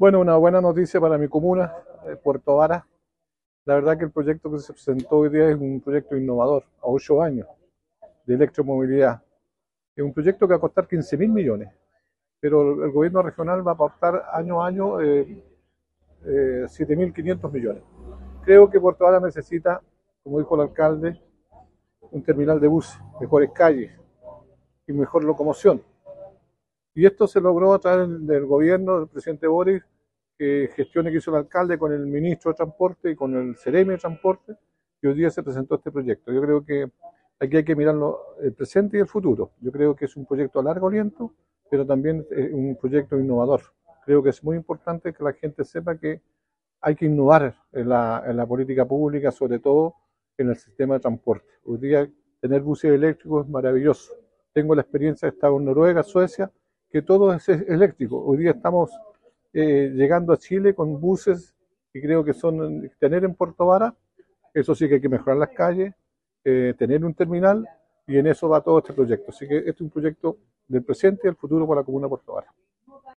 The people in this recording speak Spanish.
Bueno, una buena noticia para mi comuna, Puerto Vara. La verdad que el proyecto que se presentó hoy día es un proyecto innovador, a 8 años, de electromovilidad. Es un proyecto que va a costar 15.000 millones, pero el gobierno regional va a aportar año a año 7.500 millones. Creo que Puerto Vara necesita, como dijo el alcalde, un terminal de buses, mejores calles y mejor locomoción. Y esto se logró a través del gobierno del presidente Boris, que gestiones que hizo el alcalde con el ministro de Transporte y con el Ceremi de Transporte, y hoy día se presentó este proyecto. Yo creo que aquí hay que mirarlo el presente y el futuro. Yo creo que es un proyecto a largo aliento, pero también es un proyecto innovador. Creo que es muy importante que la gente sepa que hay que innovar en la política pública, sobre todo en el sistema de transporte. Hoy día tener buses eléctricos es maravilloso. Tengo la experiencia de estar en Noruega, Suecia, que todo es eléctrico. Hoy día estamos llegando a Chile con buses que creo que son tener en Puerto Vara. Eso sí que hay que mejorar las calles, tener un terminal, y en eso va todo este proyecto. Así que este es un proyecto del presente y del futuro para la comuna de Puerto Vara.